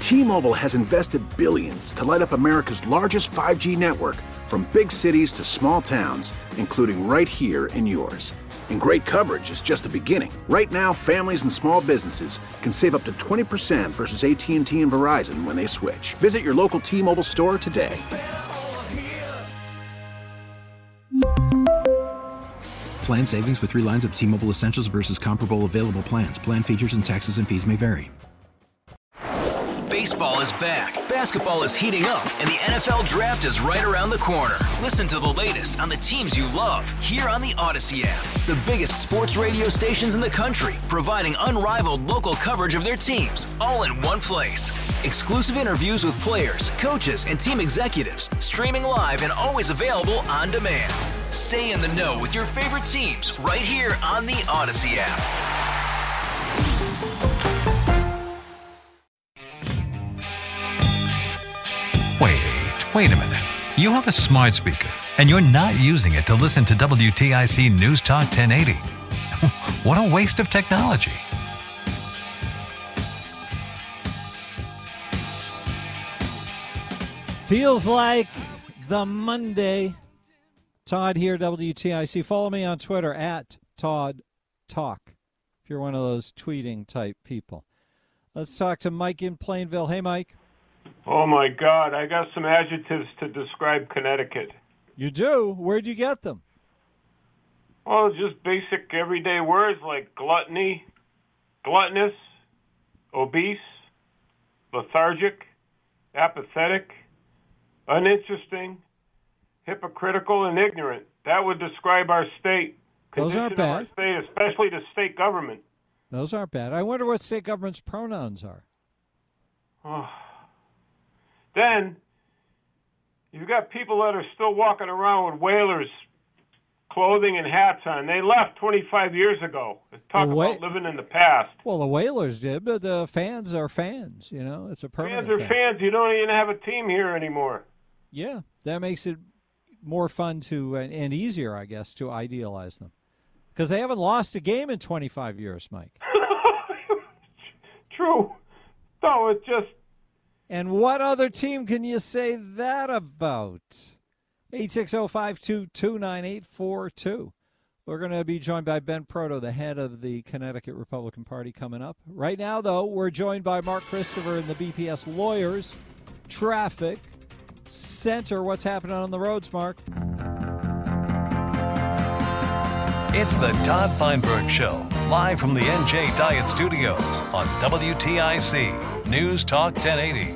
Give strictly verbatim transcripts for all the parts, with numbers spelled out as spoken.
T-Mobile has invested billions to light up America's largest five G network, from big cities to small towns, including right here in yours. And great coverage is just the beginning. Right now, families and small businesses can save up to twenty percent versus A T and T and Verizon when they switch. Visit your local T-Mobile store today. Plan savings with three lines of T-Mobile Essentials versus comparable available plans. Plan features and taxes and fees may vary. Baseball is back, basketball is heating up, and the N F L Draft is right around the corner. Listen to the latest on the teams you love here on the Odyssey app. The biggest sports radio stations in the country, providing unrivaled local coverage of their teams, all in one place. Exclusive interviews with players, coaches, and team executives, streaming live and always available on demand. Stay in the know with your favorite teams right here on the Odyssey app. Wait, wait a minute. You have a smart speaker, and you're not using it to listen to W T I C News Talk ten eighty. What a waste of technology. Feels like the Monday. Todd here, W T I C. Follow me on Twitter, at Todd Talk, if you're one of those tweeting type people. Let's talk to Mike in Plainville. Hey, Mike. Oh, my God. I got some adjectives to describe Connecticut. You do? Where'd you get them? Well, just basic everyday words like gluttony, gluttonous, obese, lethargic, apathetic, uninteresting, hypocritical, and ignorant. That would describe our state. Those aren't bad. Our state, especially the state government. Those aren't bad. I wonder what state government's pronouns are. Oh. Then, you've got people that are still walking around with whalers clothing and hats on. They left twenty-five years ago. Talk wha- about living in the past. Well, the Whalers did, but the fans are fans. You know, it's a permanent Fans are thing. fans. You don't even have a team here anymore. Yeah, that makes it more fun to and, and easier, I guess, to idealize them. Because they haven't lost a game in twenty-five years, Mike. True. No, it's just... And what other team can you say that about? eight six zero, five two two, nine eight four two. We're going to be joined by Ben Proto, the head of the Connecticut Republican Party, coming up. Right now, though, we're joined by Mark Christopher and the B P S Lawyers. Traffic Center. What's happening on the roads, Mark? It's the Todd Feinberg Show, live from the N J Diet Studios on W T I C News Talk ten eighty.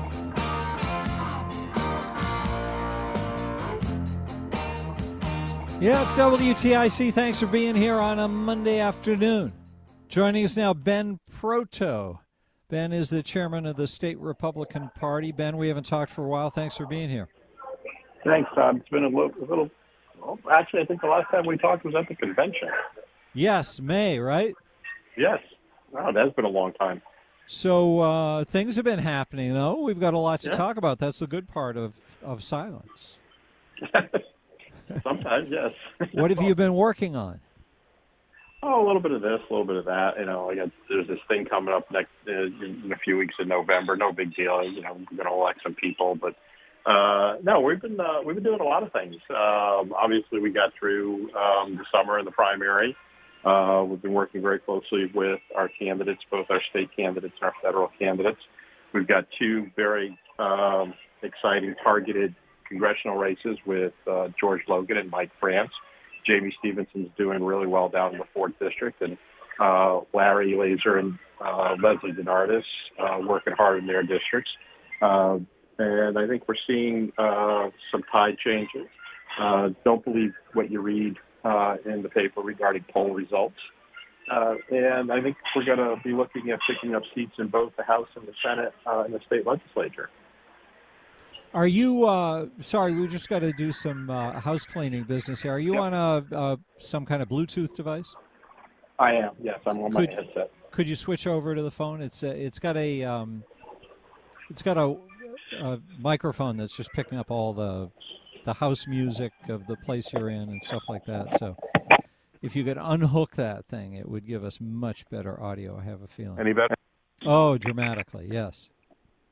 Yeah, it's W T I C. Thanks for being here on a Monday afternoon. Joining us now, Ben Proto. Ben is the chairman of the State Republican Party. Ben, we haven't talked for a while. Thanks for being here. Thanks, Todd. It's been a little, a little well, actually, I think the last time we talked was at the convention. Yes, May, right? Yes. Wow, that's been a long time. So uh, things have been happening, though. We've got a lot to Yeah. talk about. That's the good part of, of silence. Sometimes, yes. What have you been working on? Oh, a little bit of this, a little bit of that. You know, I got, there's this thing coming up next uh, in a few weeks in November. No big deal. You know, we're going to elect some people, but uh, no, we've been uh, we've been doing a lot of things. Um, obviously, we got through um, the summer in the primary. Uh, we've been working very closely with our candidates, both our state candidates and our federal candidates. We've got two very um, exciting targeted congressional races with uh, George Logan and Mike France. Jamie Stevenson's doing really well down in the fourth District, and uh, Larry Laser and uh, Leslie DeNardis uh, working hard in their districts. Uh, and I think we're seeing uh, some tide changes. Uh, don't believe what you read uh, in the paper regarding poll results. Uh, and I think we're going to be looking at picking up seats in both the House and the Senate uh, and the state legislature. Are you, uh, sorry, we just got to do some uh, house cleaning business here. Are you Yep. on a, a some kind of Bluetooth device? I am, yes. I'm on my Could- headset. Could you switch over to the phone? It's uh, it's got a um, it's got a, a microphone that's just picking up all the the house music of the place you're in and stuff like that. So if you could unhook that thing, it would give us much better audio, I have a feeling. Any better? Oh, dramatically, yes.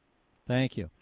Thank you.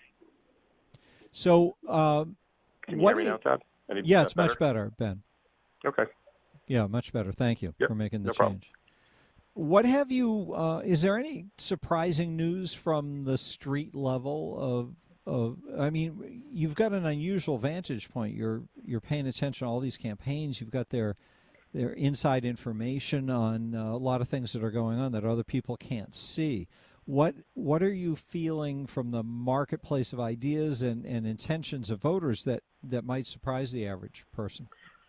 So, um, Can you what hear me do now, Todd? Any, yeah, uh, it's much better, Ben. Okay. Yeah, much better. Thank you Yep, for making the no problem. change. What have you? Uh, is there any surprising news from the street level of? Of I mean, you've got an unusual vantage point. You're you're paying attention to all these campaigns. You've got their their inside information on uh, a lot of things that are going on that other people can't see. What what are you feeling from the marketplace of ideas and, and intentions of voters that, that might surprise the average person?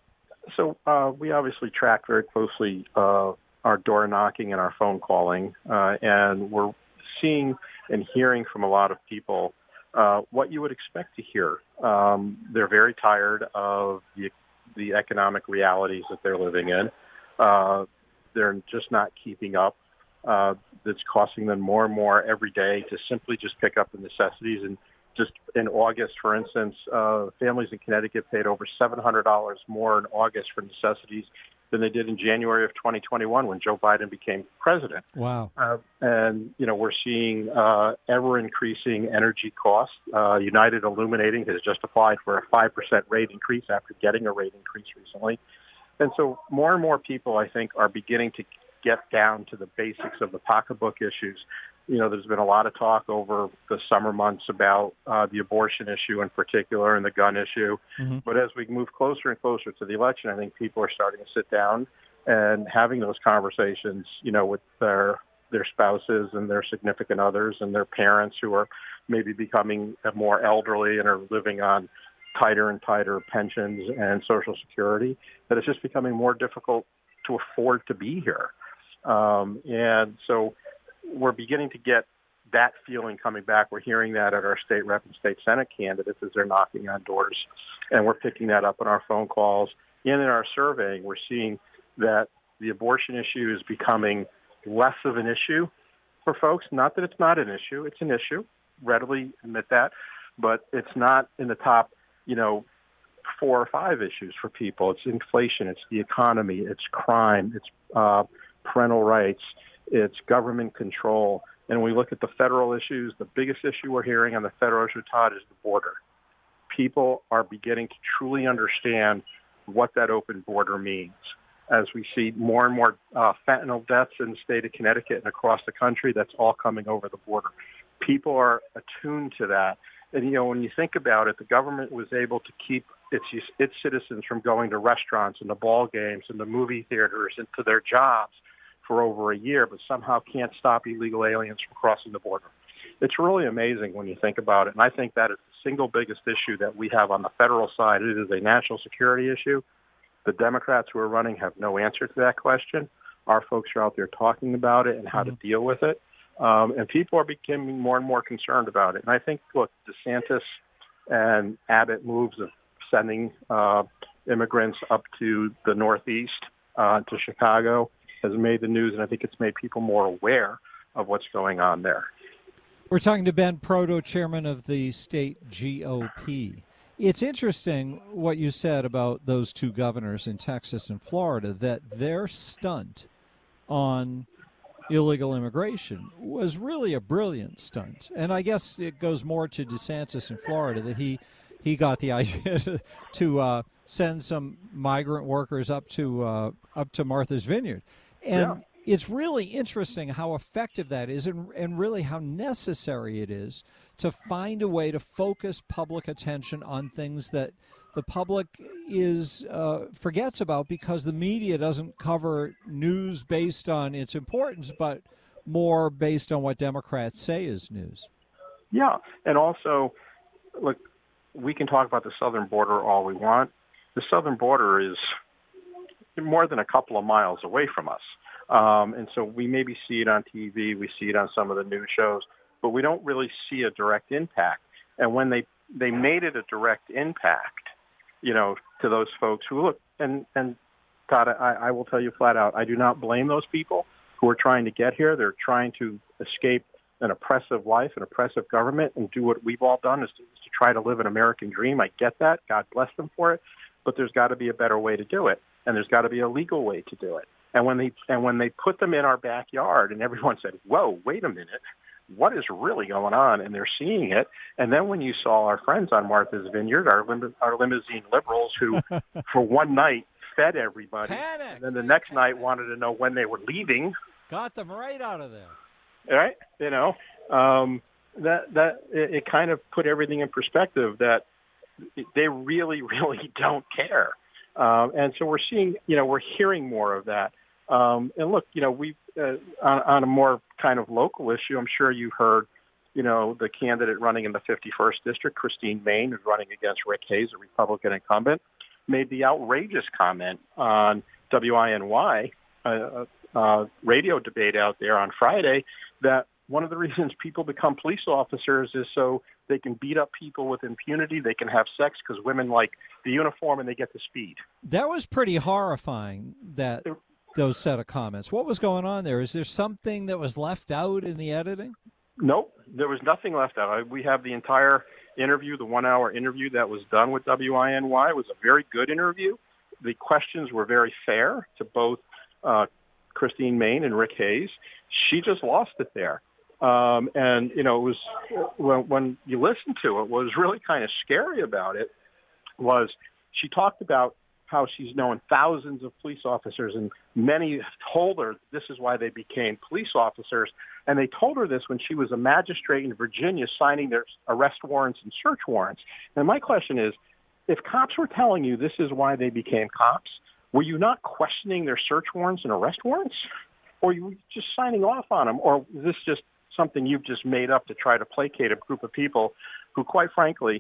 So uh, we obviously track very closely uh, our door knocking and our phone calling, uh, and we're seeing and hearing from a lot of people uh, what you would expect to hear. Um, they're very tired of the, the economic realities that they're living in. Uh, they're just not keeping up. Uh, that's costing them more and more every day to simply just pick up the necessities. And just in August, for instance, uh, families in Connecticut paid over seven hundred dollars more in August for necessities than they did in January of twenty twenty-one when Joe Biden became president. Wow. Uh, and, you know, we're seeing uh, ever-increasing energy costs. Uh, United Illuminating has just applied for a five percent rate increase after getting a rate increase recently. And so more and more people, I think, are beginning to get down to the basics of the pocketbook issues. You know, there's been a lot of talk over the summer months about uh, the abortion issue in particular and the gun issue. Mm-hmm. But as we move closer and closer to the election, I think people are starting to sit down and having those conversations, you know, with their their spouses and their significant others and their parents who are maybe becoming more elderly and are living on tighter and tighter pensions and Social Security, that it's just becoming more difficult to afford to be here. Um, and so we're beginning to get that feeling coming back. We're hearing that at our state rep and state Senate candidates as they're knocking on doors. And we're picking that up in our phone calls. And in our surveying, we're seeing that the abortion issue is becoming less of an issue for folks. Not that it's not an issue. It's an issue. Readily admit that. But it's not in the top, you know, four or five issues for people. It's inflation. It's the economy. It's crime. It's uh, parental rights. It's government control. And when we look at the federal issues, the biggest issue we're hearing on the federal issue, Todd, is the border. People are beginning to truly understand what that open border means. As we see more and more uh, fentanyl deaths in the state of Connecticut and across the country, that's all coming over the border. People are attuned to that. And, you know, when you think about it, the government was able to keep its its citizens from going to restaurants and to ball games and to movie theaters and to their jobs for over a year, but somehow can't stop illegal aliens from crossing the border. It's really amazing when you think about it. And I think that is the single biggest issue that we have on the federal side. It is a national security issue. The Democrats who are running have no answer to that question. Our folks are out there talking about it and how mm-hmm. to deal with it. Um, and people are becoming more and more concerned about it. And I think, look, DeSantis and Abbott moves of sending uh, immigrants up to the Northeast, uh, to Chicago, has made the news, and I think it's made people more aware of what's going on there. We're talking to Ben Proto, chairman of the state G O P. It's interesting what you said about those two governors in Texas and Florida, that their stunt on illegal immigration was really a brilliant stunt. And I guess it goes more to DeSantis in Florida, that he he got the idea to, to uh, send some migrant workers up to uh, up to Martha's Vineyard. And yeah. It's really interesting how effective that is, and, and really how necessary it is to find a way to focus public attention on things that the public is uh, forgets about, because the media doesn't cover news based on its importance, but more based on what Democrats say is news. Yeah, and also, look, we can talk about the southern border all we want. The southern border is more than a couple of miles away from us. Um, and so we maybe see it on T V, we see it on some of the news shows, but we don't really see a direct impact. And when they, they made it a direct impact, you know, to those folks who look, and, and Todd, I, I will tell you flat out, I do not blame those people who are trying to get here. They're trying to escape an oppressive life, an oppressive government, and do what we've all done, is to, is to try to live an American dream. I get that. God bless them for it. But there's got to be a better way to do it, and there's got to be a legal way to do it. And when they and when they put them in our backyard, and everyone said, "Whoa, wait a minute," what is really going on, and they're seeing it. And then when you saw our friends on Martha's Vineyard, our, lim- our limousine liberals who, for one night, fed everybody, Panicked. and then the next night wanted to know when they were leaving. Got them right out of there. Right? You know, um, that that it, it kind of put everything in perspective that they really, really don't care. Um, and so we're seeing, you know, we're hearing more of that. Um, and look, you know, we uh, on, on a more kind of local issue, I'm sure you heard, you know, the candidate running in the fifty-first district, Christine Main, who's running against Rick Hayes, a Republican incumbent, made the outrageous comment on W I N Y, uh, uh, radio debate out there on Friday, that one of the reasons people become police officers is so they can beat up people with impunity. They can have sex because women like the uniform and they get the speed. That was pretty horrifying, that those set of comments. What was going on there? Is there something that was left out in the editing? Nope, there was nothing left out. We have the entire interview, the one-hour interview that was done with W I N Y. It was a very good interview. The questions were very fair to both uh, Christine Main and Rick Hayes. She just lost it there. Um, and, you know, it was when, when you listen to it, what was really kind of scary about it was she talked about how she's known thousands of police officers, and many told her this is why they became police officers. And they told her this when she was a magistrate in Virginia signing their arrest warrants and search warrants. And my question is, if cops were telling you this is why they became cops, were you not questioning their search warrants and arrest warrants? Or you were just signing off on them? Or is this just something you've just made up to try to placate a group of people who, quite frankly,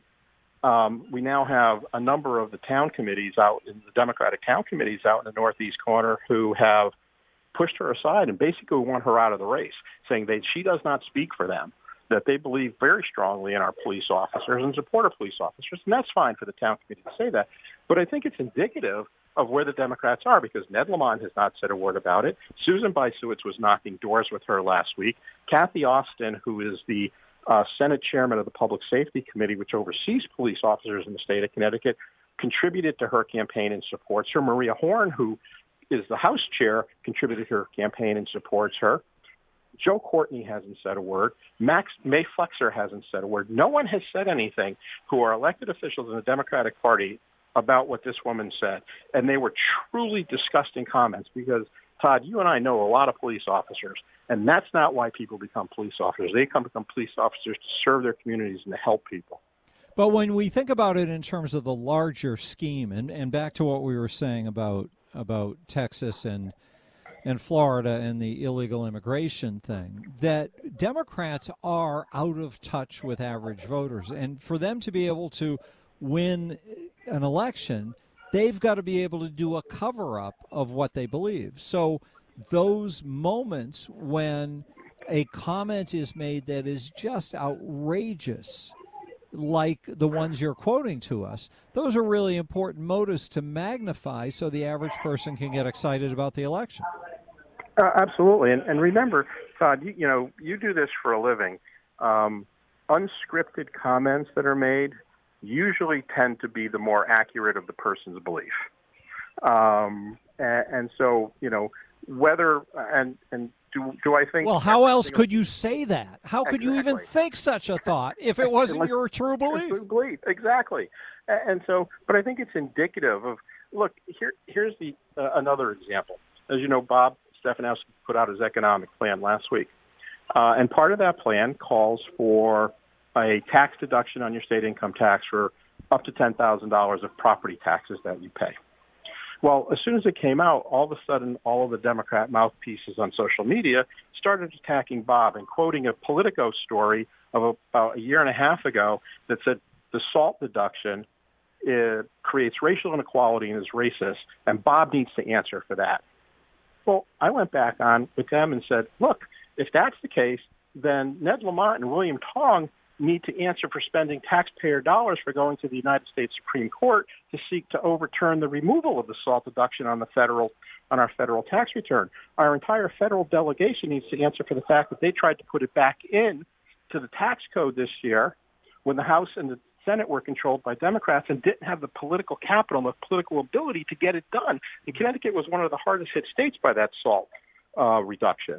um, we now have a number of the town committees out, in the Democratic town committees out in the northeast corner, who have pushed her aside and basically want her out of the race, saying that she does not speak for them, that they believe very strongly in our police officers and support our police officers. And that's fine for the town committee to say that. But I think it's indicative of where the Democrats are, because Ned Lamont has not said a word about it. Susan Bysiewicz was knocking doors with her last week. Kathy Austin, who is the uh, Senate chairman of the Public Safety Committee, which oversees police officers in the state of Connecticut, contributed to her campaign and supports her. Maria Horn, who is the House chair, contributed to her campaign and supports her. Joe Courtney hasn't said a word. Max May Flexer hasn't said a word. No one has said anything who are elected officials in the Democratic Party about what this woman said. And they were truly disgusting comments, because, Todd, you and I know a lot of police officers, and that's not why people become police officers. They come become police officers to serve their communities and to help people. But when we think about it in terms of the larger scheme, and, and back to what we were saying about about Texas and and Florida and the illegal immigration thing, that Democrats are out of touch with average voters. And for them to be able to win an election, they've got to be able to do a cover-up of what they believe. So those moments when a comment is made that is just outrageous, like the ones you're quoting to us, those are really important motives to magnify so the average person can get excited about the election. Uh, absolutely. And, and remember, Todd, you, you know, you do this for a living. Um, unscripted comments that are made usually tend to be the more accurate of the person's belief. Um, and, and so, you know, whether and and do do I think? Well, how else could you say that? How could exactly. you even think such a thought if it wasn't your true belief? True belief, exactly. And so, but I think it's indicative of. Look, here here's the uh, another example. As you know, Bob Stefanowski put out his economic plan last week, uh, and part of that plan calls for a tax deduction on your state income tax for up to ten thousand dollars of property taxes that you pay. Well, as soon as it came out, all of a sudden, all of the Democrat mouthpieces on social media started attacking Bob and quoting a Politico story of about a year and a half ago that said the SALT deduction it creates racial inequality and is racist, and Bob needs to answer for that. Well, I went back on with them and said, look, if that's the case, then Ned Lamont and William Tong need to answer for spending taxpayer dollars for going to the United States Supreme Court to seek to overturn the removal of the SALT deduction on the federal on our federal tax return. Our entire federal delegation needs to answer for the fact that they tried to put it back in to the tax code this year when the House and the Senate were controlled by Democrats and didn't have the political capital and the political ability to get it done. And Connecticut was one of the hardest hit states by that SALT uh, reduction.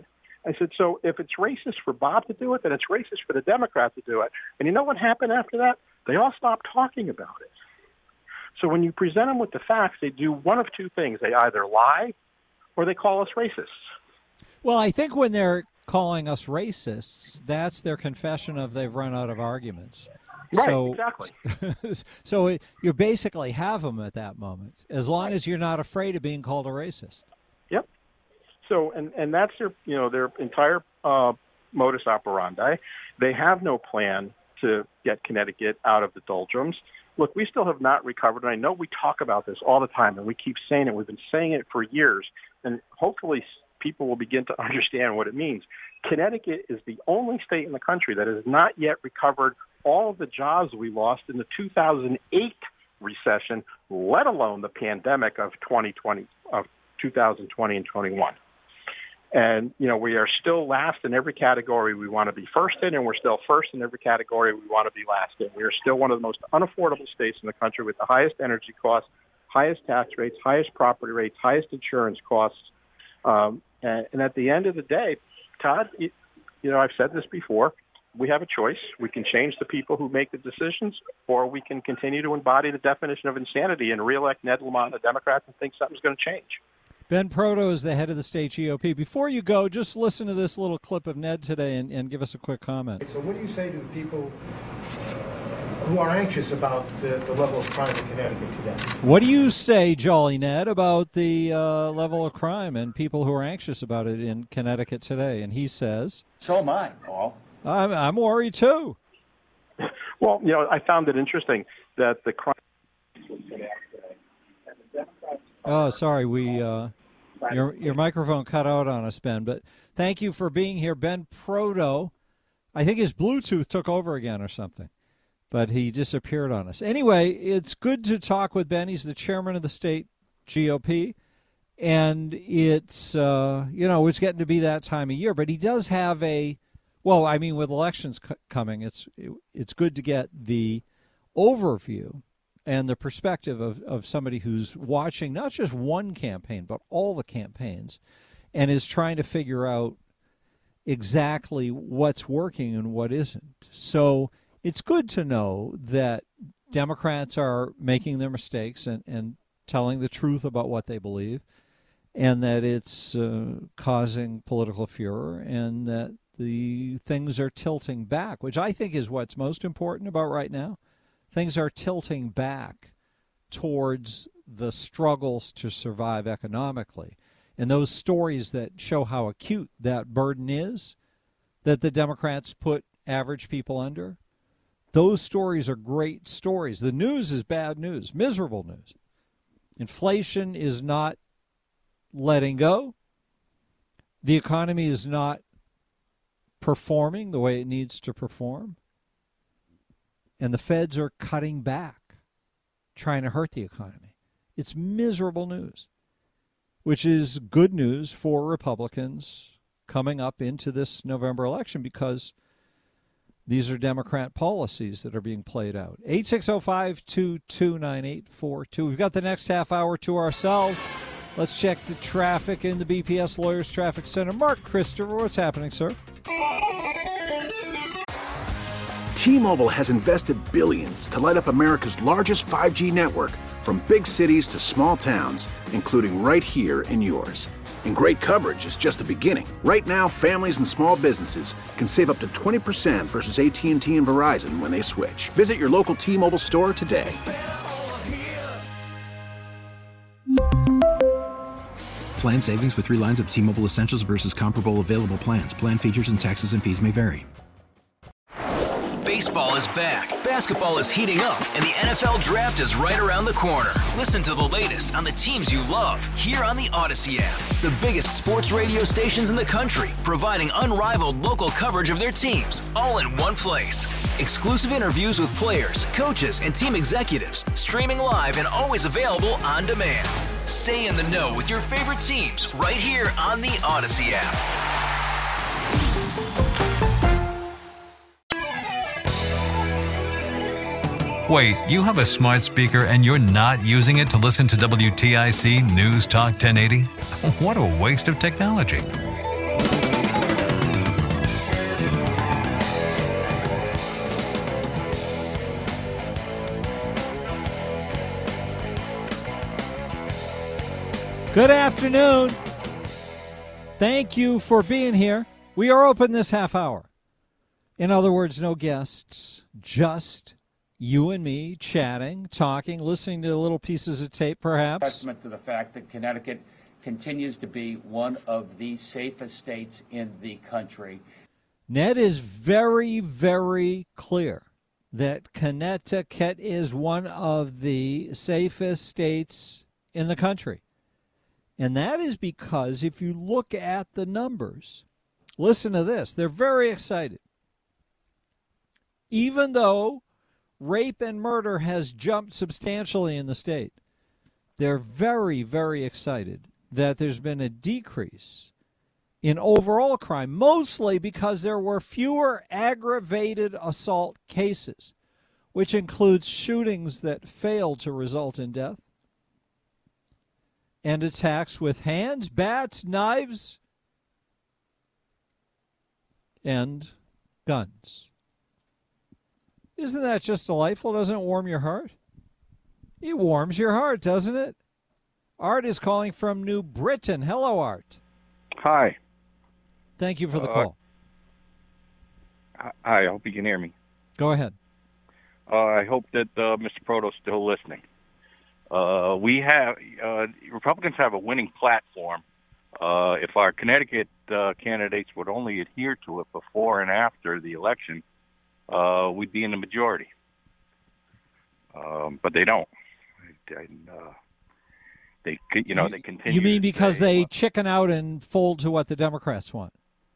I said, so if it's racist for Bob to do it, then it's racist for the Democrat to do it. And you know what happened after that? They all stopped talking about it. So when you present them with the facts, they do one of two things. They either lie or they call us racists. Well, I think when they're calling us racists, that's their confession of they've run out of arguments. Right, so, exactly. So it, you basically have them at that moment, as long as you're not afraid of being called a racist. Yep. So, and, and that's their, you know, their entire uh, modus operandi. They have no plan to get Connecticut out of the doldrums. Look, we still have not recovered, and I know we talk about this all the time, and we keep saying it. We've been saying it for years, and hopefully people will begin to understand what it means. Connecticut is the only state in the country that has not yet recovered all of the jobs we lost in the two thousand eight recession, let alone the pandemic of twenty twenty, of two thousand twenty and twenty-one. And, you know, we are still last in every category we want to be first in, and we're still first in every category we want to be last in. We are still one of the most unaffordable states in the country with the highest energy costs, highest tax rates, highest property rates, highest insurance costs. Um, and, and at the end of the day, Todd, you, you know, I've said this before, we have a choice. We can change the people who make the decisions, or we can continue to embody the definition of insanity and reelect Ned Lamont and the Democrats and think something's going to change. Ben Proto is the head of the state G O P. Before you go, just listen to this little clip of Ned today and, and give us a quick comment. So what do you say to the people who are anxious about the, the level of crime in Connecticut today? What do you say, Jolly Ned, about the uh, level of crime and people who are anxious about it in Connecticut today? And he says... So am I, Paul. I'm, I'm worried, too. Well, you know, I found it interesting that the crime... Oh, sorry, we uh, your your microphone cut out on us, Ben. But thank you for being here, Ben Proto. I think his Bluetooth took over again or something, but he disappeared on us. Anyway, it's good to talk with Ben. He's the chairman of the state G O P, and it's uh, you know it's getting to be that time of year. But he does have a well, I mean, with elections c- coming, it's it, it's good to get the overview and the perspective of, of somebody who's watching not just one campaign, but all the campaigns, and is trying to figure out exactly what's working and what isn't. So it's good to know that Democrats are making their mistakes and, and telling the truth about what they believe, and that it's uh, causing political furor, and that the things are tilting back, which I think is what's most important about right now. Things are tilting back towards the struggles to survive economically. And those stories that show how acute that burden is that the Democrats put average people under, those stories are great stories. The news is bad news, miserable news. Inflation is not letting go. The economy is not performing the way it needs to perform. And the feds are cutting back, trying to hurt the economy. It's miserable news, which is good news for Republicans coming up into this November election, because these are Democrat policies that are being played out. eight six zero, five two two, nine eight four two. We've got the next half hour to ourselves. Let's check the traffic in the B P S Lawyers Traffic Center. Mark Christopher, what's happening, sir? T-Mobile has invested billions to light up America's largest five G network, from big cities to small towns, including right here in yours. And great coverage is just the beginning. Right now, families and small businesses can save up to twenty percent versus A T and T and Verizon when they switch. Visit your local T-Mobile store today. Plan savings with three lines of T-Mobile Essentials versus comparable available plans. Plan features and taxes and fees may vary. Baseball is back, basketball is heating up, and the N F L Draft is right around the corner. Listen to the latest on the teams you love here on the Odyssey app. The biggest sports radio stations in the country, providing unrivaled local coverage of their teams, all in one place. Exclusive interviews with players, coaches, and team executives, streaming live and always available on demand. Stay in the know with your favorite teams right here on the Odyssey app. Wait, you have a smart speaker and you're not using it to listen to W T I C News Talk ten eighty? What a waste of technology. Good afternoon. Thank you for being here. We are open this half hour. In other words, no guests, just you and me chatting, talking, listening to little pieces of tape, perhaps. Testament to the fact that Connecticut continues to be one of the safest states in the country. Ned is very, very clear that Connecticut is one of the safest states in the country. And that is because if you look at the numbers, listen to this, they're very excited. Even though rape and murder has jumped substantially in the state, they're very, very excited that there's been a decrease in overall crime, mostly because there were fewer aggravated assault cases, which includes shootings that failed to result in death, and attacks with hands, bats, knives, and guns. Isn't that just delightful? Doesn't it warm your heart? It warms your heart, doesn't it? Art is calling from New Britain. Hello, Art. Hi. Thank you for the uh, call. Hi, I hope you can hear me. Go ahead. Uh, I hope that uh, Mister Proto's still listening. Uh, we have uh, Republicans have a winning platform. Uh, if our Connecticut uh, candidates would only adhere to it before and after the election, uh, we'd be in the majority. Um, but they don't. And, uh, they, you know, they continue. You mean because say, they well, chicken out and fold to what the Democrats want?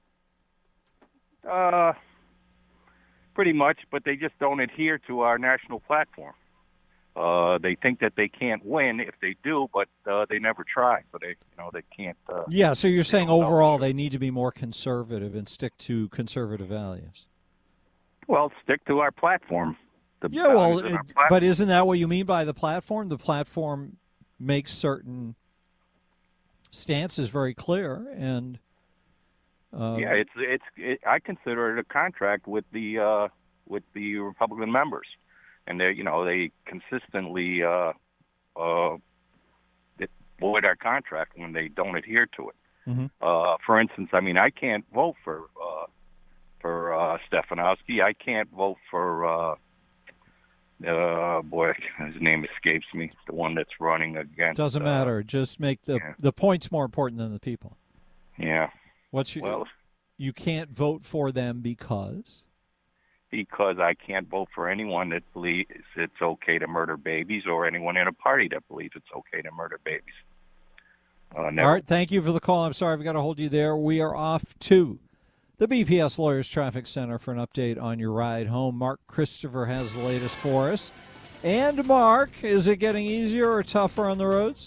Uh, pretty much, but they just don't adhere to our national platform. Uh, they think that they can't win if they do, but uh, they never try. But they, you know, they can't. Uh, yeah. So you're saying overall know. they need to be more conservative and stick to conservative values. Well, stick to our platform. The yeah. Well, it, platform. But isn't that what you mean by the platform? The platform makes certain stances very clear, and uh, yeah, it's it's. It, I consider it a contract with the uh, with the Republican members. And they, you know, they consistently uh, uh, void our contract when they don't adhere to it. Mm-hmm. Uh, for instance, I mean, I can't vote for uh, for uh, Stefanowski. I can't vote for uh, uh, boy, his name escapes me. The one that's running against. Doesn't uh, matter. Just make the yeah. the points more important than the people. Yeah. What's your? Well, you can't vote for them because. Because I can't vote for anyone that believes it's okay to murder babies or anyone in a party that believes it's okay to murder babies. Uh, All right, thank you for the call. I'm sorry I've got to hold you there. We are off to the B P S Lawyers Traffic Center for an update on your ride home. Mark Christopher has the latest for us. And Mark, is it getting easier or tougher on the roads?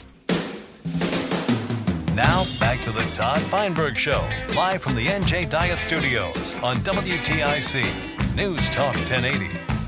Now, back to the Todd Feinberg Show, live from the N J Diet Studios on W T I C News Talk ten eighty.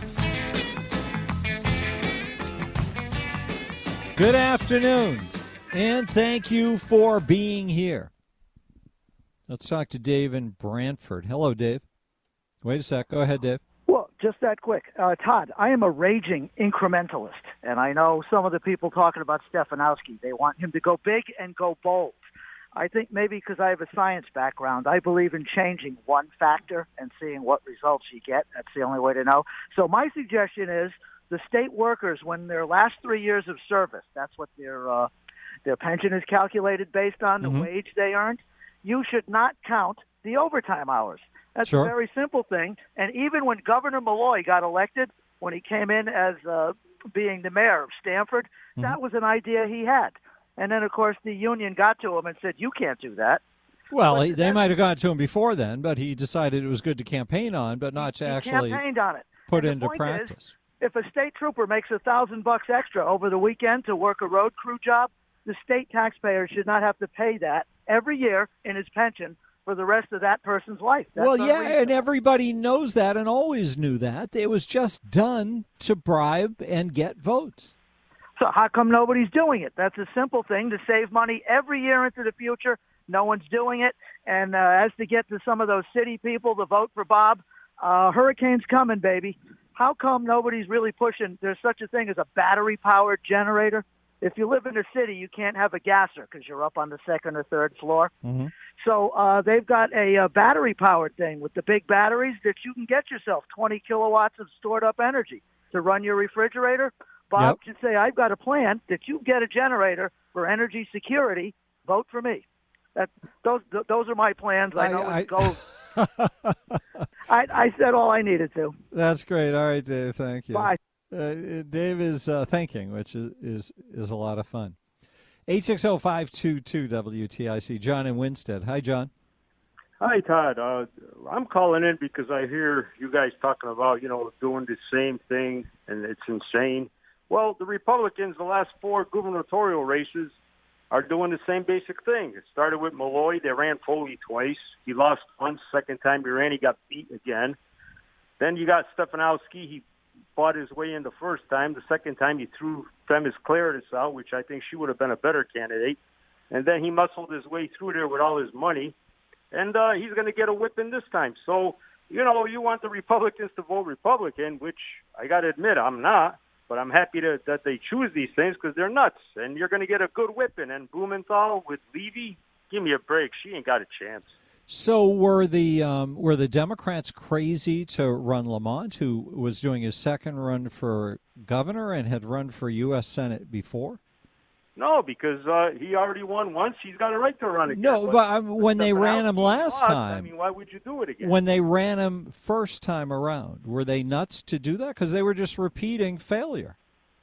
Good afternoon, and thank you for being here. Let's talk to Dave in Brantford. Hello, Dave. Wait a sec. Go ahead, Dave. Well, just that quick. Uh, Todd, I am a raging incrementalist, and I know some of the people talking about Stefanowski, they want him to go big and go bold. I think maybe because I have a science background, I believe in changing one factor and seeing what results you get. That's the only way to know. So my suggestion is the state workers, when their last three years of service, that's what their uh, their pension is calculated based on, the mm-hmm. wage they earned, you should not count the overtime hours. That's sure. a very simple thing. And even when Governor Malloy got elected, when he came in as uh, being the mayor of Stamford, mm-hmm. that was an idea he had. And then, of course, the union got to him and said, you can't do that. Well, he, they might have gone to him before then, but he decided it was good to campaign on, but not he, to he actually campaigned on it. put and into practice. Is, if a state trooper makes a thousand bucks extra over the weekend to work a road crew job, the state taxpayer should not have to pay that every year in his pension for the rest of that person's life. That's well, yeah, unreasonable. and everybody knows that and always knew that. It was just done to bribe and get votes. So how come nobody's doing it? That's a simple thing to save money every year into the future. No one's doing it. And uh, as to get to some of those city people to vote for Bob, uh, hurricane's coming, baby. How come nobody's really pushing? There's such a thing as a battery-powered generator. If you live in the city, you can't have a gasser because you're up on the second or third floor. Mm-hmm. So uh, they've got a, a battery-powered thing with the big batteries that you can get yourself twenty kilowatts of stored-up energy to run your refrigerator. Bob Yep. should say, I've got a plan that you get a generator for energy security. Vote for me. That those th- those are my plans. I, I- know I- it goes. I, I said all I needed to. That's great. All right, Dave. Thank you. Bye. Uh, Dave is uh, thinking, which is, is is a lot of fun. eight six zero, five two two, W T I C. John in Winstead. Hi, John. Hi, Todd. Uh, I'm calling in because I hear you guys talking about, you know, doing the same thing, and it's insane. Well, the Republicans, the last four gubernatorial races, are doing the same basic thing. It started with Malloy. They ran Foley twice. He lost once. Second time he ran, he got beat again. Then you got Stefanowski. He fought his way in the first time. The second time he threw Themis Claridis out, which I think she would have been a better candidate. And then he muscled his way through there with all his money. And uh, he's going to get a whipping this time. So, you know, you want the Republicans to vote Republican, which I got to admit I'm not. But I'm happy to, that they choose these things because they're nuts. And you're going to get a good whipping. And Blumenthal with Levy, give me a break. She ain't got a chance. So were the um, were the Democrats crazy to run Lamont, who was doing his second run for governor and had run for U S Senate before? No, because uh, he already won once. He's got a right to run again. No, but um, when they ran him last lost, time, I mean, why would you do it again? when they ran him first time around, were they nuts to do that? Because they were just repeating failure.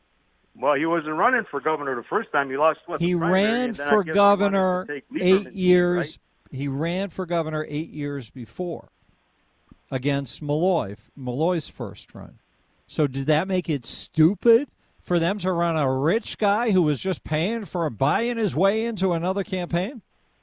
Well, he wasn't running for governor the first time. He lost what? He the primary, ran and then I for guess he governor wanted to take eight Lieberman's seat, years. right? He ran for governor eight years before against Malloy, Malloy's first run. So did that make it stupid for them to run a rich guy who was just paying for buying his way into another campaign?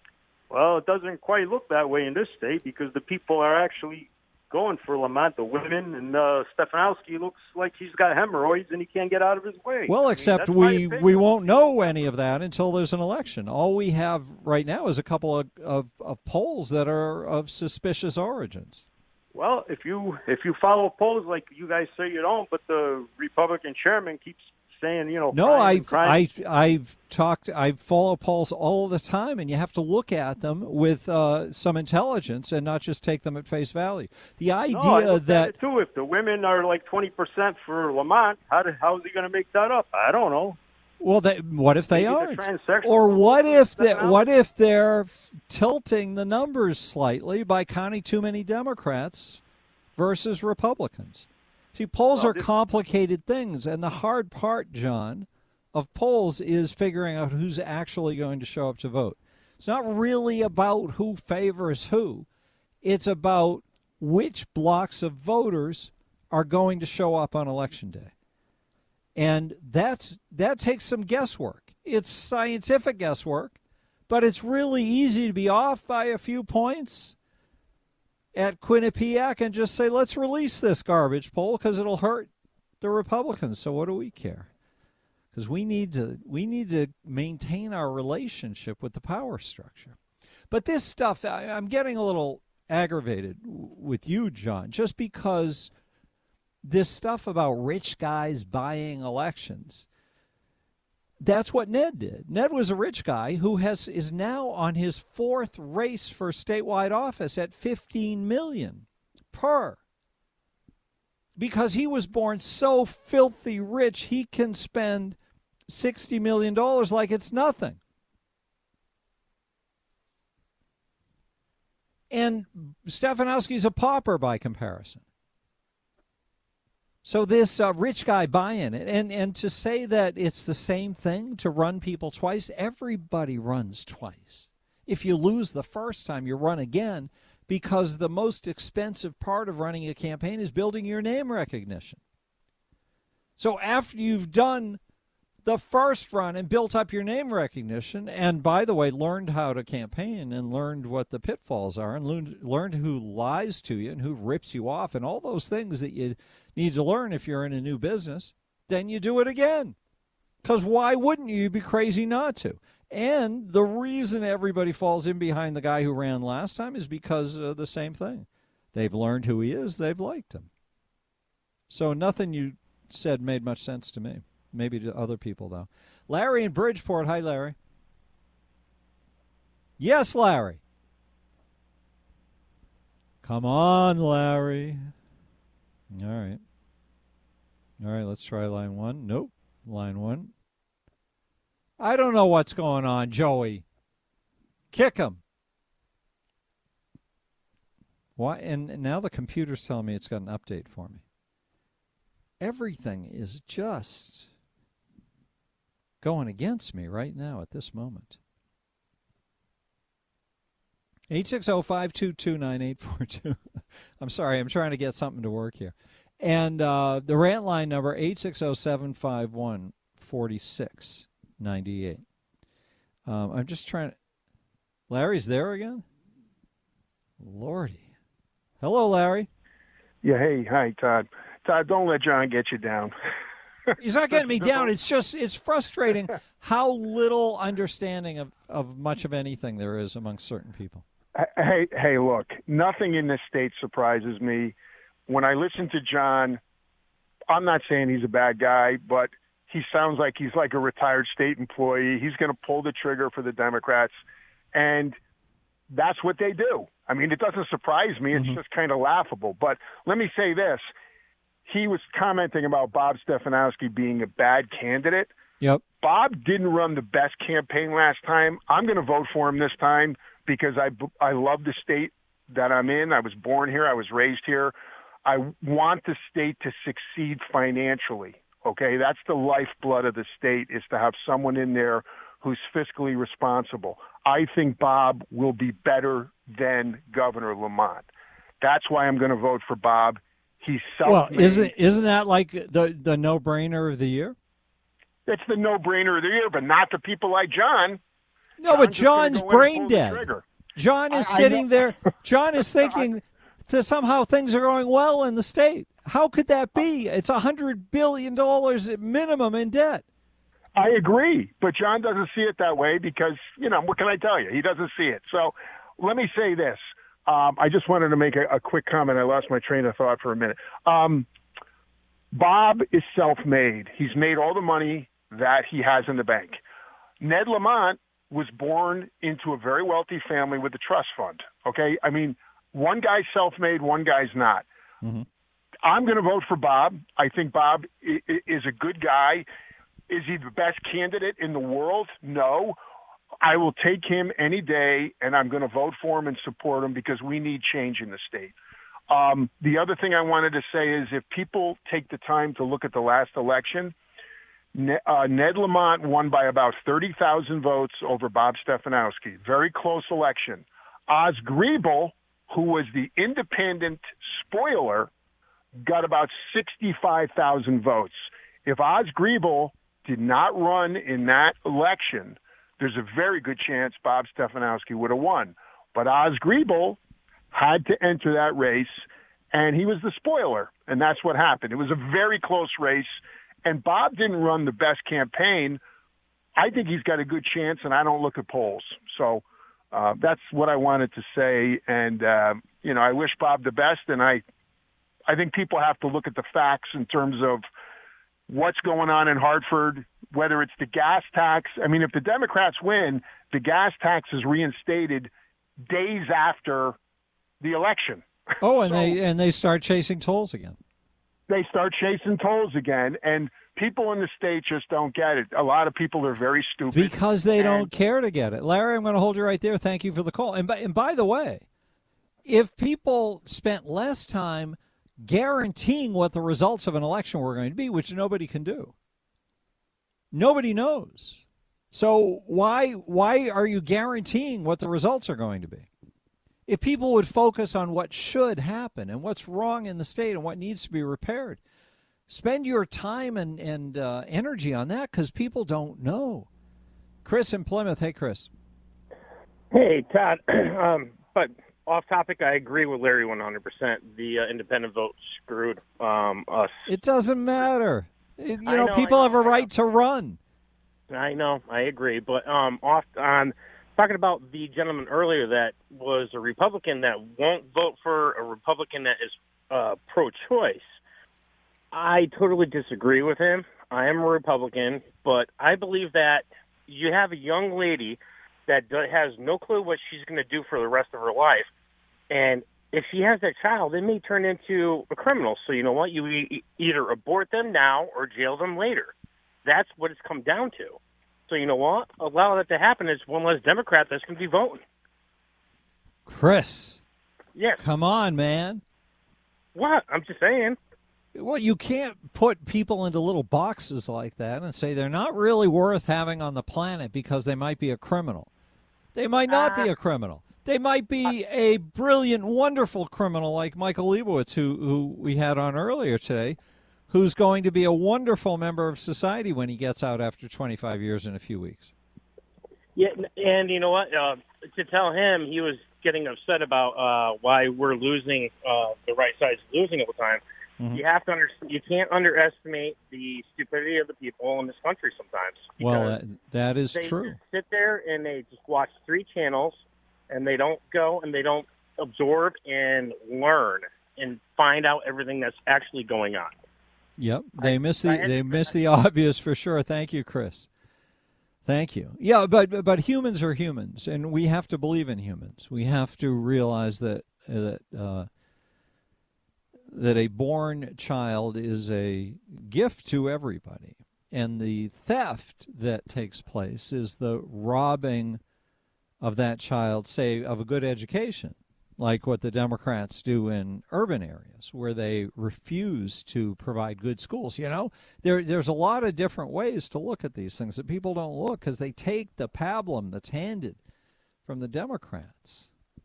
Well, it doesn't quite look that way in this state because the people are actually going for Lamont, the women, and uh, Stefanowski looks like he's got hemorrhoids and he can't get out of his way. Well, I mean, except that's my we, opinion. we won't know any of that until there's an election. All we have right now is a couple of, of, of polls that are of suspicious origins. Well, if you if you follow polls like you guys say you don't, but the Republican chairman keeps saying, you know, No, crime and I've crime. I've I've talked. I follow polls all the time, and you have to look at them with uh, some intelligence and not just take them at face value. The idea no, I looked that at it too. If the women are like twenty percent for Lamont, how do, how is he going to make that up? I don't know. well, that what if they Maybe the aren't, transsexual or what if Stefanowski. that what if they're f- tilting the numbers slightly by counting too many Democrats versus Republicans? See, polls Well, are this- complicated things, and the hard part, John, of polls is figuring out who's actually going to show up to vote. It's not really about who favors who. It's about which blocks of voters are going to show up on Election Day. And that's that takes some guesswork. It's scientific guesswork, but it's really easy to be off by a few points at Quinnipiac and just say, let's release this garbage poll because it'll hurt the Republicans. So what do we care? Because we need to we need to maintain our relationship with the power structure. But this stuff, I, I'm getting a little aggravated w- with you, John, just because this stuff about rich guys buying elections. That's what Ned did. Ned was a rich guy who has is now on his fourth race for statewide office at fifteen million dollars per. Because he was born so filthy rich, he can spend sixty million dollars like it's nothing. And Stefanowski's a pauper by comparison. So this uh, rich guy buying it, and, and to say that it's the same thing to run people twice, everybody runs twice. If you lose the first time, you run again, because the most expensive part of running a campaign is building your name recognition. So after you've done the first run and built up your name recognition, and by the way, learned how to campaign and learned what the pitfalls are and learned, learned who lies to you and who rips you off and all those things that you need to learn if you're in a new business, then you do it again. Because why wouldn't you? You'd be crazy not to. And the reason everybody falls in behind the guy who ran last time is because of the same thing. They've learned who he is. They've liked him. So nothing you said made much sense to me. maybe to other people, though. Larry in Bridgeport. Hi, Larry. Yes, Larry. Come on, Larry. All right. All right, let's try line one. Nope. Line one. I don't know what's going on, Joey. Kick him. Why? And, and now the computer's telling me it's got an update for me. Everything is just going against me right now at this moment. eight six zero, five two two, nine eight four two. I'm sorry, I'm trying to get something to work here. And uh, the rant line number, eight six zero, seven five one, four six nine eight. Um, I'm just trying to... Larry's there again? Lordy. Hello, Larry. Yeah, hey, hi, Todd. Todd, don't let John get you down. He's not getting me down. It's just, it's frustrating how little understanding of, of much of anything there is among certain people. Hey, hey, look, nothing in this state surprises me. When I listen to John, I'm not saying he's a bad guy, but he sounds like he's like a retired state employee. He's going to pull the trigger for the Democrats, and that's what they do. I mean, it doesn't surprise me. It's mm-hmm. just kind of laughable. But let me say this. He was commenting about Bob Stefanowski being a bad candidate. Yep. Bob didn't run the best campaign last time. I'm going to vote for him this time because I, I love the state that I'm in. I was born here. I was raised here. I want the state to succeed financially, okay? That's the lifeblood of the state, is to have someone in there who's fiscally responsible. I think Bob will be better than Governor Lamont. That's why I'm going to vote for Bob. He's self-made. Well, isn't isn't that like the the no-brainer of the year? It's the no-brainer of the year, but not to people like John. No, John's but John's brain dead. John is I, sitting I there. John is thinking that somehow things are going well in the state. How could that be? It's one hundred billion dollars at minimum in debt. I agree, but John doesn't see it that way because, you know, what can I tell you? He doesn't see it. So let me say this. Um, I just wanted to make a, a quick comment. I lost my train of thought for a minute. Um, Bob is self-made. He's made all the money that he has in the bank. Ned Lamont was born into a very wealthy family with a trust fund, okay? I mean, one guy's self-made, one guy's not. Mm-hmm. I'm going to vote for Bob. I think Bob is a good guy. Is he the best candidate in the world? No. I will take him any day, and I'm going to vote for him and support him because we need change in the state. Um, the other thing I wanted to say is if people take the time to look at the last election, Ne- uh, Ned Lamont won by about thirty thousand votes over Bob Stefanowski. Very close election. Oz Griebel, who was the independent spoiler, got about sixty-five thousand votes. If Oz Griebel did not run in that election, there's a very good chance Bob Stefanowski would have won. But Oz Griebel had to enter that race, and he was the spoiler, and that's what happened. It was a very close race, and Bob didn't run the best campaign. I think he's got a good chance, and I don't look at polls. So uh, that's what I wanted to say, and, uh, you know, I wish Bob the best, and I, I think people have to look at the facts in terms of what's going on in Hartford, whether it's the gas tax. I mean, if the Democrats win, the gas tax is reinstated days after the election. Oh, and so they and they start chasing tolls again. They start chasing tolls again, and people in the state just don't get it. A lot of people are very stupid. Because they and, don't care to get it. Larry, I'm going to hold you right there. Thank you for the call. And by, and by the way, if people spent less time guaranteeing what the results of an election were going to be, which nobody can do. Nobody knows. So why why are you guaranteeing what the results are going to be? If people would focus on what should happen and what's wrong in the state and what needs to be repaired, spend your time and, and uh, energy on that because people don't know. Chris in Plymouth. Hey, Chris. Hey, Todd. um, but off topic, I agree with Larry one hundred percent. The uh, independent vote screwed um, us. It doesn't matter. You know, know people know, have a right to run. I know, I agree. But um, off on talking about the gentleman earlier that was a Republican that won't vote for a Republican that is uh, pro-choice, I totally disagree with him. I am a Republican, but I believe that you have a young lady that do- has no clue what she's going to do for the rest of her life. And if she has that child, it may turn into a criminal. So you know what? You e- either abort them now or jail them later. That's what it's come down to. So you know what? Allow that to happen. It's one less Democrat that's going to be voting. Chris. Yes. Come on, man. What? I'm just saying. Well, you can't put people into little boxes like that and say they're not really worth having on the planet because they might be a criminal. They might not uh, be a criminal. They might be a brilliant, wonderful criminal like Michael Leibowitz, who, who we had on earlier today, who's going to be a wonderful member of society when he gets out after twenty-five years in a few weeks. Yeah, and you know what? Uh, to tell him he was getting upset about uh, why we're losing, uh, the right side's losing all the time. Mm-hmm. You have to under, you can't underestimate the stupidity of the people in this country sometimes. Well, that, that is they true. Just sit there and they just watch three channels, and they don't go and they don't absorb and learn and find out everything that's actually going on. Yep, they miss the I, I, they miss the obvious for sure. Thank you, Chris. Thank you. Yeah, but but humans are humans, and we have to believe in humans. We have to realize that that. Uh, that a born child is a gift to everybody. And the theft that takes place is the robbing of that child, say, of a good education, like what the Democrats do in urban areas where they refuse to provide good schools. You know, there there's a lot of different ways to look at these things that people don't look because they take the pablum that's handed from the Democrats.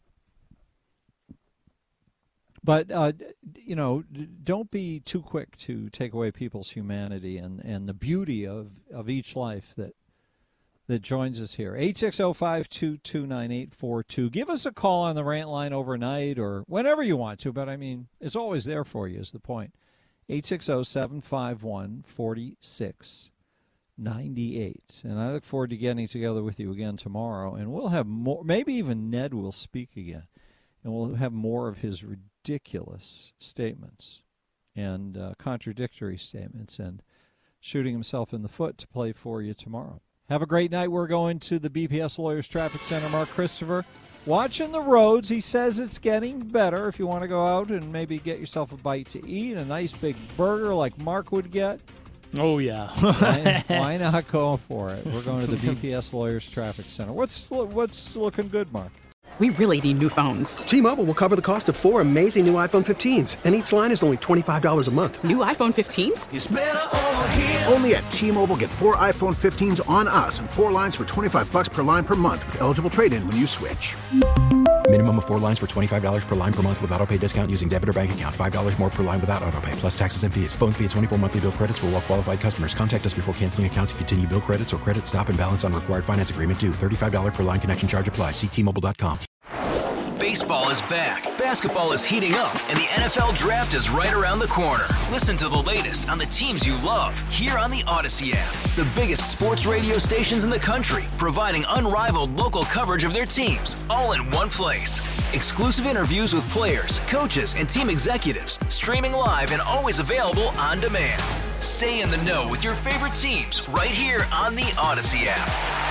But, uh, you know, don't be too quick to take away people's humanity and, and the beauty of, of each life that that joins us here. eight six zero, five two two, nine eight four two. Give us a call on the rant line overnight or whenever you want to, but, I mean, it's always there for you is the point. eight six zero, seven five one, four six nine eight. And I look forward to getting together with you again tomorrow, and we'll have more. Maybe even Ned will speak again, and we'll have more of his ridiculous statements and uh, contradictory statements and shooting himself in the foot to play for you tomorrow. Have a great night. We're going to the B P S Lawyers Traffic Center. Mark Christopher watching the roads. He says it's getting better. If you want to go out and maybe get yourself a bite to eat, a nice big burger like Mark would get. Oh, yeah. why, why not go for it? We're going to the B P S Lawyers Traffic Center. What's What's looking good, Mark? We really need new phones. T-Mobile will cover the cost of four amazing new iPhone fifteens, and each line is only twenty-five dollars a month. New iPhone fifteens? It's better over here. Only at T-Mobile, get four iPhone fifteens on us and four lines for twenty-five dollars per line per month with eligible trade-in when you switch. Minimum of four lines for twenty-five dollars per line per month with autopay discount using debit or bank account. five dollars more per line without autopay, plus taxes and fees. Phone fee at twenty-four monthly bill credits for well-qualified customers. Contact us before canceling account to continue bill credits or credit stop and balance on required finance agreement due. thirty-five dollars per line connection charge applies. See T Mobile dot com. Baseball is back, basketball is heating up, and the N F L Draft is right around the corner. Listen to the latest on the teams you love here on the Odyssey app. The biggest sports radio stations in the country, providing unrivaled local coverage of their teams, all in one place. Exclusive interviews with players, coaches, and team executives, streaming live and always available on demand. Stay in the know with your favorite teams right here on the Odyssey app.